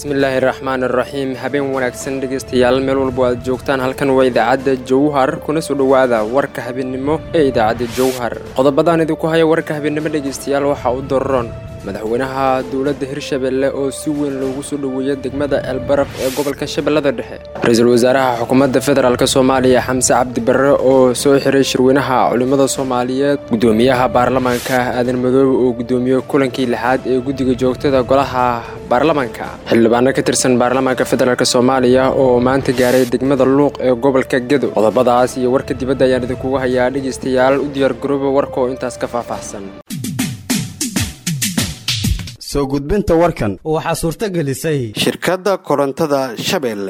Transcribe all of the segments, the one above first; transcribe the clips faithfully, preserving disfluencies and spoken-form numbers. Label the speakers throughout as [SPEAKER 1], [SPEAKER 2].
[SPEAKER 1] bismillaahi raxmaani raxiim habeen wanaagsan dhegeystayaal meel walba aad joogtaan halkan waa idaacadda Jowhar kuna soo dhawaada warka habeenimo ee idaacadda Jowhar qodobadaan idinku haya warka habeenimo dhegeystayaal waxa uu dooran madaxweynaha dawladda Hirshabelle oo si weyn loogu soo dhaweeyay degmada Elbaraf ee gobolka Shabeellada Dhexe ra'iisul wasaaraha xukuumadda federaalka Soomaaliya Xamse Cabdi Barre oo soo xiray shirweynaha culimada Soomaaliyeed gudoomiyaha baarlamaanka Aadan Madoobe oo gudoomiyay kulankii lixaad ee guddiga joogtada golaha baarlamaanka xildhibaano ka tirsan baarlamaanka federaalka Soomaaliya oo maanta gaaray degmada Luuq ee gobolka Gedo qodobadaas iyo warka dibadda ayaan idinku hayaa dhegeystayaal u diyaar garooba warka oo intaas ka faahfaahsan
[SPEAKER 2] soo gudbinta warkan
[SPEAKER 3] waxa suurta gelisay
[SPEAKER 2] shirkadda korontada Shabeelle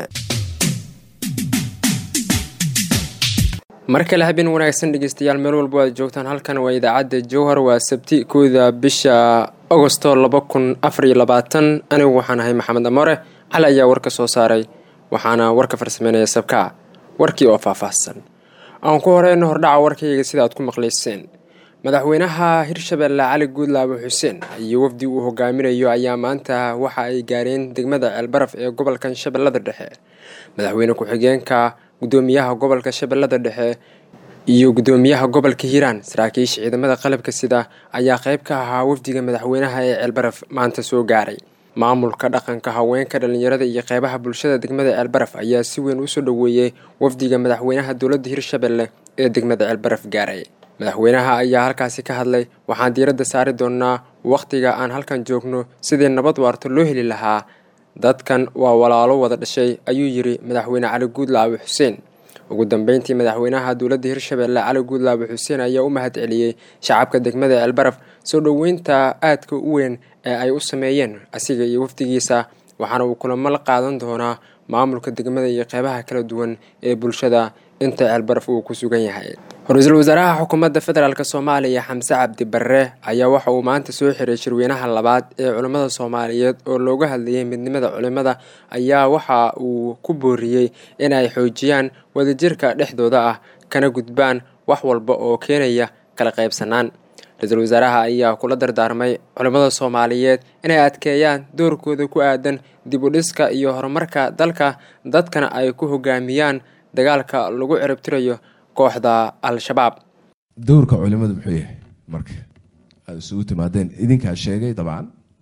[SPEAKER 1] markale habeen wanaagsan dhegeystayaal meel walba aad joogtaan halkan waa idaacadda Jowhar waa sabti kooda bisha Agosto laba kun afar iyo labaatan anigu waxaan ahay Maxamed Amore cali ayaa warka soo saaray waxaana warka farsameynaya sabka warkii oo faahfaahsan aan ku horeyno hordhaca warkayga sida aad ku maqleyseen madaxweynaha Hirshabelle Cali Guudlaabe Xuseen iyo wafdi uu hogaaminayo ayaa maanta waxa ay gaareen degmada Elbaraf ee gobolka Shabeellada Dhexe madaxweyne ku-xigeenka gudoomiyaha gobolka Shabeellada Dhexe iyo gudoomiyaha gobolka Hiiraan saraakiisha ciidamada qalabka sida ayaa qayb ka ahaa wafdiga madaxweynaha ee Elbaraf maanta soo gaaray maamulka dhaqanka haweenka dhalinyarada iyo qaybaha bulshada degmada Elbaraf ayaa si weyn u soo dhaweeyay wafdiga madaxweynaha dawladda Hirshabelle ee degmada Elbaraf gaaray madaxweynaha ayaa halkaasi ka hadlay waxaan diiradda saari doonaa waqtiga aan halkan joogno sidii nabad waarto loo heli lahaa dadkan waa walaalo wada dhashay ayuu yiri madaxweyne Cali Guudlaabe Xuseen ugu dambeyntii madaxweynaha dawladda Hirshabelle Cali Guudlaabe Xuseen ayaa u mahadceliyay shacabka degmada Elbaraf soo dhaweynta aadka u weyn ee ay u sameeyeen asiga iyo wafdigiisa waxaana uu kulamo la qaadan doonaa maamulka degmada iyo qaybaha kala duwan ee bulshada inta Elbaraf uu ku sugan yahay ra'iisul wasaaraha xukuumadda federaalka Soomaaliya Xamse Cabdi Barre ayaa waxa uu maanta soo xiray shirweynaha labaad ee culimada Soomaaliyeed oo looga hadlayay midnimada culimada ayaa waxa uu ku booriyay in ay xoojiyaan wadajirka dhexdooda ah kana gudbaan wax walba oo keenaya kala qaybsanaan ra'iisul wasaaraha ayaa kula dardaarmay culimada Soomaaliyeed inay adkeeyaan doorkooda ku aadan dib u dhiska iyo horumarka dalka dadkana ay ku hogaamiyaan dagaalka lagu ciribtirayo kooxda al-shabaab
[SPEAKER 4] doorka culimadu muxuu yahay marka aad isugu timaadeen idinkaa sheegay dabcan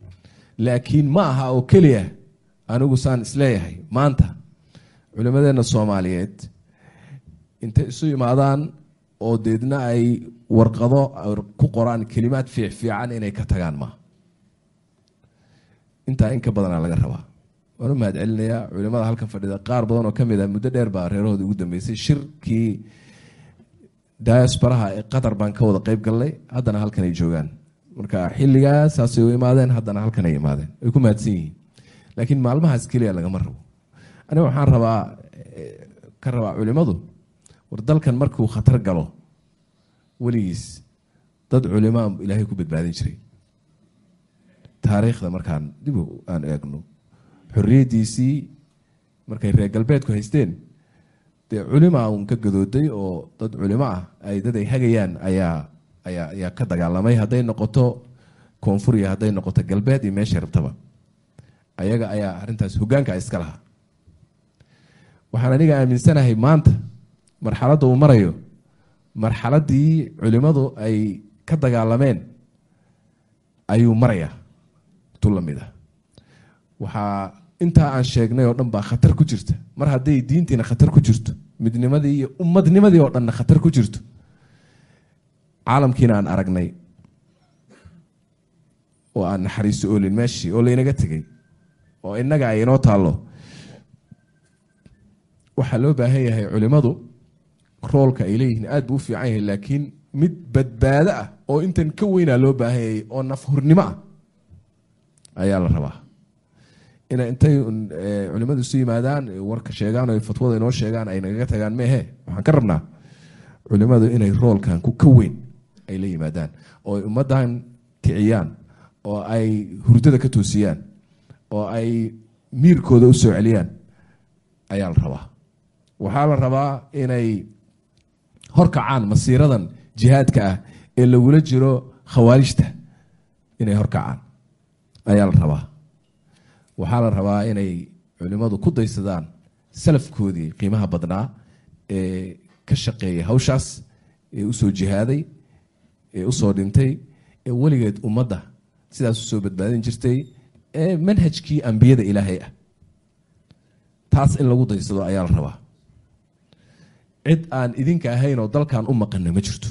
[SPEAKER 4] laakiin ma aha oo keliya anigu saan isleeyahay maanta culimadeena Soomaaliyeed intay isu yimaadaan oo deedna ay warqado ku qoraan kalimaad fiican inay ka tagaan ma inta in ka badan laga rabaa waanu mahad celinayaa culimada halkan fadhida qaar badan oo kamid ah muddo dheer baa reerahooda ugu dambeysay shirkii diasporaha ee Qatar baan ka wada qayb galnay haddana halkan ay joogaan marka xilligaas ay u imaadeen haddana halkan ay imaadeen ay ku mahadsan yihiin laakiin maalmahaas kaliya laga marro aniga waxaan rabaa ka rabaa culimadu war dalkan markuu khatar galo waligiis dad culimaa ilaahay ku badbaadin jiray taariikhda markaan dib aan eegno xorriyadiisii markay reer galbeedku haysteen dee culimo uun ka gadooday oo dad culimo ah ay dad ay hagayaan ayaa ayaa ayaa ka dagaalamay hadday noqoto koonfur iyo hadday noqoto galbeed iyo meesha rabtaba ayaga ayaa arrintaas hoggaanka iska lahaa waxaan aniga aaminsanahay maanta marxaladda uu marayo marxaladdii culimadu ay ka dagaalameen ayuu marayaa tu la mid ah waxaa intaa aan sheegnay oo dhan baa khatar ku jirta mar hadday diintiina khatar ku jirto midnimadii iyo ummadnimadii oo dhanna khatar ku jirto caalamkiina aan aragnay oo aan naxariiso oolin meeshii oo laynaga tegay oo innaga ay inoo taallo waxaa loo baahan yahay culimadu roolka ay leeyihiin aad buu u fiican yahay laakiin mid badbaado ah oo intan ka weynaa loo baahan yahay oo nafhurnimo ah ayaa la rabaa inay intay culimadu isu yimaadaan warka sheegaan oo fatwada inoo sheegaan ay nagaga tagaan meehe waxaan ka rabnaa culimadu inay roolkan ku ka weyn ay la yimaadaan oo ummaddan kiciyaan oo ay hurdada ka toosiyaan oo ay miirkooda u soo celiyaan ayaa la rabaa waxaa la rabaa inay horkacaan masiiradan jihaadka ah ee lagula jiro khawaarijta inay horkacaan ayaa la rabaa waxaa la rabaa inay culimadu ku daysadaan salafkoodii qiimaha badnaa ee ka shaqeeyay hawshaas, ee usoo jihaaday, ee usoo dhintay, ee weligeed ummadda sidaas usoo badbaadin jirtay, ee manhajkii ambiyada ilaahay ah. taas in lagu daysado ayaa la rabaa. cid aan idinka ahayn oo dalkan u maqanna ma jirto.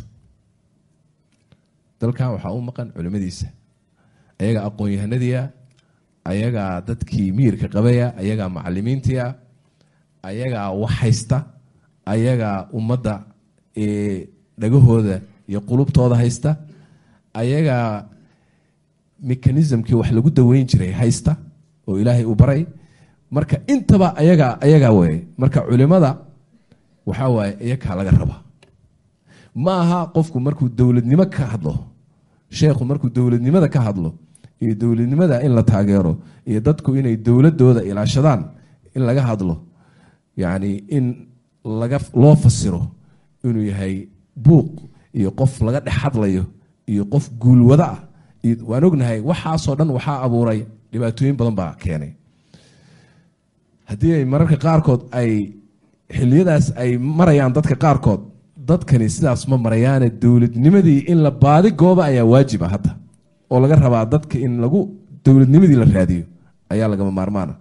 [SPEAKER 4] dalkan waxaa u maqan culimadiisa, ayagaa aqoon-yahanadiia, ayagaa dadkii miyirka qabaya, ayagaa macalimiintia, ayagaa wax haysta, ayagaa ummadda ee dhagahooda iyo qulubtooda haysta, ayagaa mekanismkii wax lagu daweyn jiray haysta oo ilaahay u baray. marka intaba ayagaa ayagaa wey. marka culimada waxaa waaye iyakaa laga raba. ma aha qofku markuu dowladnimo ka hadlo, sheekhu markuu dowladnimada ka hadlo iyo dowladnimada in la taageero iyo dadku inay dowladooda ilaashadaan in laga hadlo, yacni in laga loo fasiro inuu yahay buuq iyo qof laga dhex hadlayo iyo qof guulwada ah. waan ognahay waxaasoo dhan waxaa abuuray dhibaatooyin badan baa keenay. haddii ay mararka qaarkood ay xiliyadaas ay marayaan dadka qaarkood, dadkani sidaas ma marayaane dowladnimadii in la baadi gooba ayaa waajiba hadda, oo laga rabaa dadka in lagu dowladnimadii la raadiyo ayaa lagama maarmaana.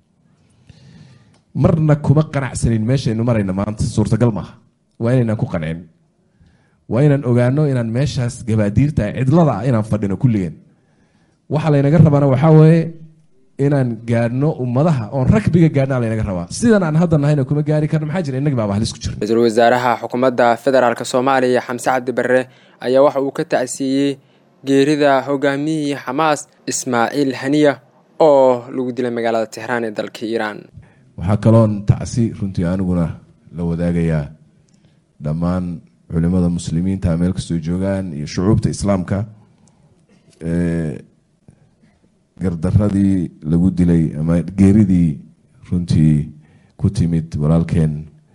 [SPEAKER 4] marna kuma qanacsanin meeshaynu marayna maanta, suurtagal maaha. waa inaynaan ku qancin, waa inaan ogaano inaan meeshaas gabaadiirta cidlada ah inaan fadhino kulligeen. waxa laynaga rabana waxaa weeye inaan gaadhno ummadaha oon ragbiga gaadhnaa laynaga rabaa. sidan aan hadda nahayna kuma gaari karno, maxaa jira innagi baaba halis ku jirna.
[SPEAKER 1] ra-iisul wasaaraha xukuumadda federaalk soomaaliya xamse cabdi barre ayaa waxa uu ka tacsiiyey geerida hogaamiyihii xamaas ismaaciil haniya oo lagu dilay magaalada tehraan ee dalka iiraan.
[SPEAKER 4] waxaa kaloon tacsi runtii aniguna la wadaagayaa dhammaan culimada muslimiinta meel kastoo joogaan iyo shucuubta islaamka gardaradii lagu dilay ama geeridii runtii ku timid walaalkeen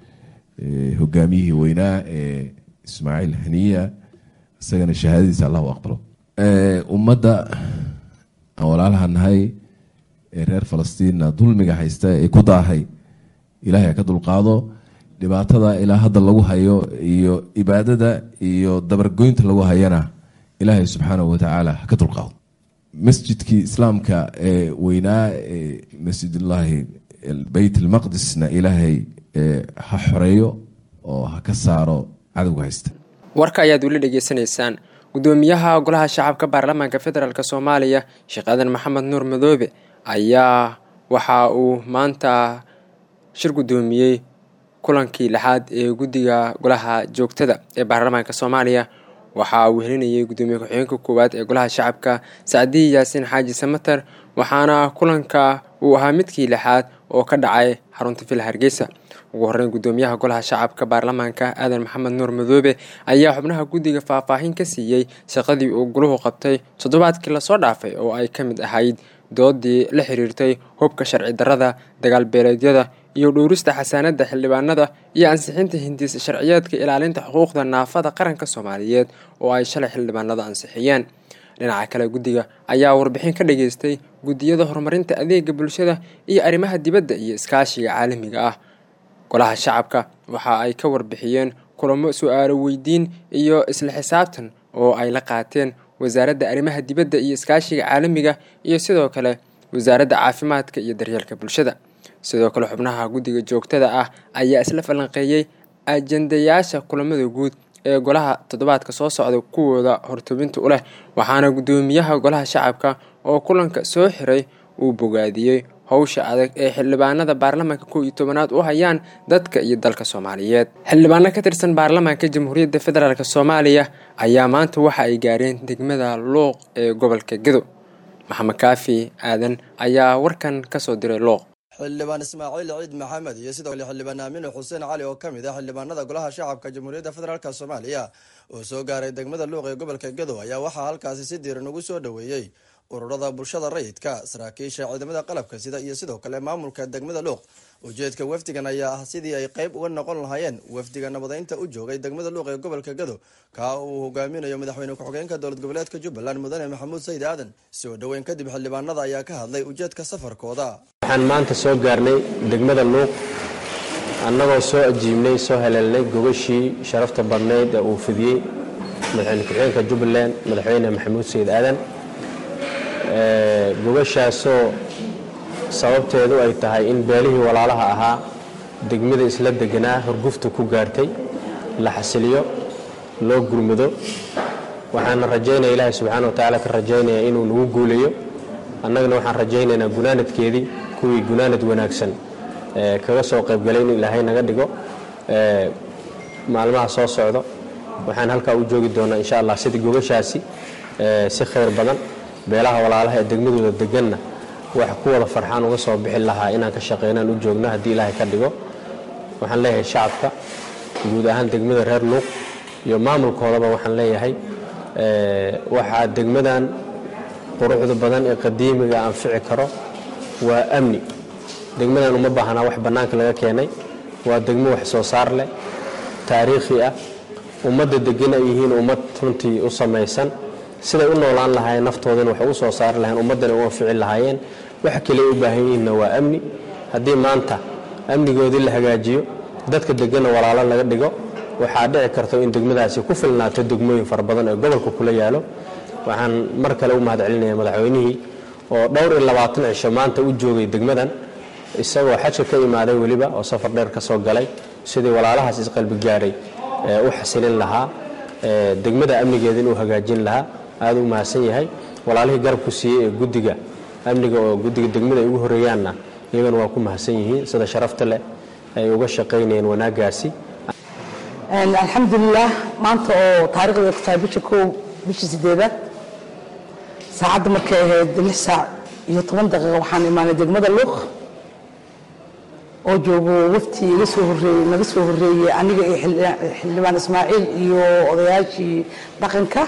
[SPEAKER 4] hogaamiyihii weynaa ee ismaaciil haniya, isagana shahaadadiisa allah u aqbalo. ummadda aan walaalaha nahay ee reer falastiinna dulmiga haysta ee ku daahay, ilaahay ha ka dulqaado. dhibaatada ilaa hadda lagu hayo iyo ibaadada iyo dabargoynta lagu hayana ilaahay subxaanahu watacaala ha ka dulqaado. masjidkii islaamka ee weynaa ee masjidullaahi beyt almaqdisna ilaahay ha xoreeyo oo ha ka saaro cadowga haysta.
[SPEAKER 1] warka ayaad weli dhegeysanaysaan. gudoomiyaha golaha shacabka baarlamaanka federaalk soomaaliya sheekh aadan maxamed nuur madoobe ayaa waxa uu maanta shir gudoomiyey kulankii lixaad ee guddiga golaha joogtada ee baarlamaanka soomaaliya. waxa uu helinayay gudoomiye ku-xigeenka koowaad ee golaha shacabka sacdiyi yaasiin xaaji samater, waxaana kulanka uu ahaa midkii lixaad oo ka dhacay xarunta villa hargeysa. ugu horeyn gudoomiyaha golaha shacabka baarlamaanka aadan maxamed nuur madoobe ayaa xubnaha guddiga faahfaahin ka siiyey shaqadii uu goluhu qabtay toddobaadkii lasoo dhaafay, oo ay ka mid ahayd doodii la xiriirtay hubka sharci darrada, dagaal beeleedyada iyo dhowrista xasaanada xildhibaanada iyo ansixinta hindiisa sharciyeedka ilaalinta xuquuqda naafada qaranka Soomaaliyeed oo ay shalay xildhibaanada ansixiyeen. dhinaca kale guddiga ayaa warbixin ka dhageystay guddiyada horumarinta adeega bulshada iyo arrimaha dibadda iyo iskaashiga caalamiga ah. golaha shacabka waxa ay ka warbixiyeen kulamo su'aalo weydiin iyo isla xisaabtan oo ay la qaateen wasaaradda arrimaha dibadda iyo iskaashiga caalamiga iyo sidoo kale wasaaradda caafimaadka iyo daryeelka bulshada. sidoo kale xubnaha guddiga joogtada ah ayaa isla falanqeeyay ajendayaasha kulamada guud ee golaha toddobaadka soo socda kuwooda hortobinta u leh, waxaana gudoomiyaha golaha shacabka oo kulanka soo xiray uu bogaadiyey hawsha adag ee xildhibaanada baarlamaanka kow iyo tobanaad u hayaan dadka iyo dalka Soomaaliyeed. xildhibaano ka tirsan baarlamaanka Jamhuuriyadda Federaalk Soomaaliya ayaa maanta waxa ay gaareen degmada Luuq ee gobolka Gedo. maxamed kaafi aadan ayaa warkan ka soo diray Luuq.
[SPEAKER 3] xildhibaan Ismaaciil Ciid Maxamed iyo sidoo kale xildhibaan Aamin Xuseen Cali oo kamid ah xildhibaanada golaha shacabka Jamhuuriyadda Federaalk Soomaaliya oo soo gaaray degmada Luuq ee gobolka Gedo ayaa waxa halkaasi si diiran ugu soo dhaweeyay ururada bulshada rayidka, saraakiisha ciidamada qalabka sida iyo sidoo kale maamulka degmada Luuq. Ujeedka wafdigan ayaa ah sidii ay qayb uga noqon lahaayeen wafdiga nabadeynta u joogay degmada Luuq ee gobolka Gado ka uu hogaaminayo madaxweyne ku-xigeenka dowlad goboleedka Jubbaland Mudane Maxamuud Sayid Aadan. Soo dhaweyn kadib xildhibaanada ayaa ka hadlay ujeedka safarkooda.
[SPEAKER 5] Waxaan maanta soo gaarnay degmada Luuq annagoo soo ajiibnay soo heleelnay gogashii sharafta badneed ee uu fidiyay madaxweyne ku-xigeenka Jubbaland madaxweyne Maxamuud Sayid Aadan. ee gogashaasoo sababteedu ay tahay in beelihii walaalaha ahaa degmada isla deganaa horgufta ku gaartay la xasiliyo loo gurmado. waxaan rajaynayaa Ilaahay subxaanahu wa ta'aala ka rajaynayaa inuu nagu guuleeyo. annagana waxaan rajaynaynaa gunaanadkeedii kuwii gunaanad wanaagsan ee kaga soo qayb galay in Ilaahay naga dhigo ee maalmaha soo socdo. waxaan halka u joogi doonaa insha Allah sidii gogashaasi ee si khayr badan beelaha walaalaha ee degmadooda deganna wax ku wada farxaan uga soo bixin lahaa inaan ka shaqeynaan u joogno haddii Ilaahay ka dhigo. waxaan leeyahay shacabka guud ahaan degmada reer Luuq iyo maamulkoodaba waxaan leeyahay ee waxa degmadan quruxda badan ee qadiimiga aan fici karo waa amni. degmadan uma baahna wax banaanka laga keenay, waa degmo wax soo saar leh, taariikhi ah, ummadda degan ay yihiin ummad runtii u samaysan siday u noolaan lahaayeen naftoodana wax u soo saar lahayn ummadana u ficil lahaayeen. wax kale u baahan yihiin waa amni. haddii maanta amnigoodii la hagaajiyo dadka degan walaalo laga dhigo waxaa dhici karta in degmadaasi ku filnaato degmooyin fara badan ee gobolka kula yaalo. waxaan mar kale u mahadcelinayaa madaxweynihii oo dhowr iyo labaatan cisho maanta u joogay degmadan isagoo xajka ka imaaday waliba oo safar dheer ka soo galay sidii walaalahaas isqalbi gaaray ee u xasilin lahaa ee degmada amnigeeda inuu hagaajin lahaa. aad u mahadsan yahay walaalihii garabku siiyay ee guddiga amniga oo guddiga degmada ay ugu horeeyaanna iyagana waa ku mahadsan yihiin sida sharafta leh ay uga shaqeynayeen wanaagaasi.
[SPEAKER 6] alxamdulilah maanta oo taariikhda ku tahay bisha kow bisha sideedaad saacadda markay ahayd lix saac iyo toban daqiiqo waxaan imaanay degmada Luuq oo joogo wafti iga soo horeeyay naga soo horeeyay aniga iyo xildhibaan Ismaaciil iyo odayaashii dhaqanka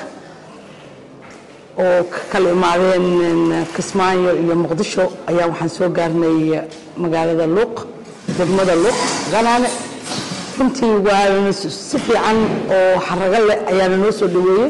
[SPEAKER 6] oo kala imaadeen Kismaayo iyo Muqdisho ayaa waxaan soo gaarnay magaalada Luuq degmada Luuq ganaane. runtii waa si fiican oo xaraga leh ayaa noo soo dhaweeyay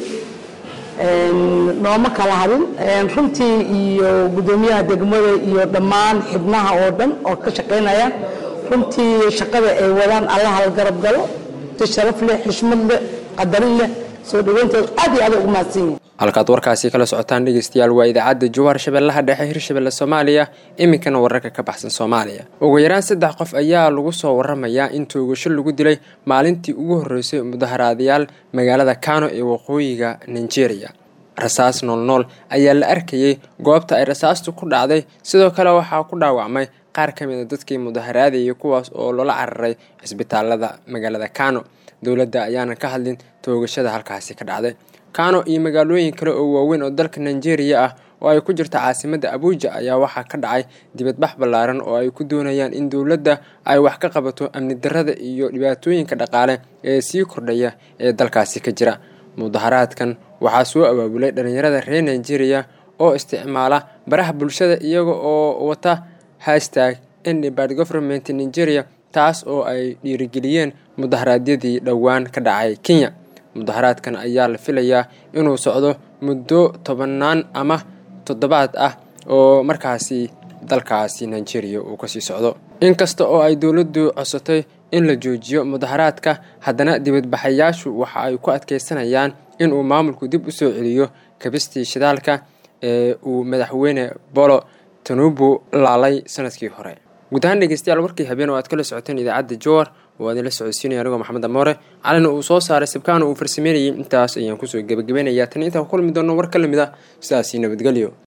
[SPEAKER 6] nooma kala hadin runtii iyo gudoomiyaha degmada iyo dhammaan xubnaha oo dhan oo ka shaqeynaya runtii shaqada ay wadaan Allah hal garab galo si sharaf leh xushmad leh qadarin leh soo dhaweynta aad iyo aad ugu mahadsan.
[SPEAKER 1] halkaad warkaasi kala socotaan dhegeystayaal waa idaacadda Jowhar Shabeellaha Dhexe Hirshabeelle Soomaaliya. iminkana wararka ka baxsan Soomaaliya. ugu yaraan saddex qof ayaa lagu soo waramayaa in toogasho lagu dilay maalintii ugu horeysay mudaharaadayaal magaalada Kano ee waqooyiga Nigeria. rasaas nool nool ayaa la arkayay goobta ay rasaastu ku dhacday. sidoo kale waxaa ku dhaawacmay qaar ka mid ah dadkii mudaharaadayay kuwaas oo loola cararay isbitaalada magaalada Kano. dowladda ayaana ka hadlin toogashada halkaasi ka dhacday. Kano iyo magaalooyin kale oo waaweyn oo dalka Nigeria ah oo ay ku jirto caasimadda Abuja ayaa waxaa ka dhacay dibadbax ballaaran oo ay ku doonayaan in dowladda ay wax ka qabato amni darrada iyo dhibaatooyinka dhaqaale ee sii kordhaya ee dalkaasi ka jira. mudaharaadkan waxaa soo abaabulay dhalinyarada reer Nigeria oo isticmaala baraha bulshada iyaga oo wata hashtag End Bad Government in Nigeria taas oo ay dhiirigeliyeen mudaharaadyadii dhowaan ka dhacay Kenya. mudaharaadkan ayaa la filayaa inuu socdo muddo tobanaan ama toddobaad ah oo markaasi dalkaasi Nigeria uu ka sii socdo. inkasta oo ay dowladdu codsatay in la joojiyo mudaharaadka, haddana dibadbaxayaashu waxa ay ku adkeysanayaan in uu maamulku dib u soo celiyo kabistii shidaalka ee uu madaxweyne Bolo Tinubu laalay sanadkii hore. guud ahaan dhegeystayaal warkii habeen oo aad kala socoteen idaacadda Jowhar waa idin la socodsiinaya anigoo Maxamed Amoore calina uu soo saaray sibkaan uu farsameeyay. intaas ayaan ku soo gabagabeynayaa tan inta ku kulmi doono war kale mid ah sidaas nabadgelyo.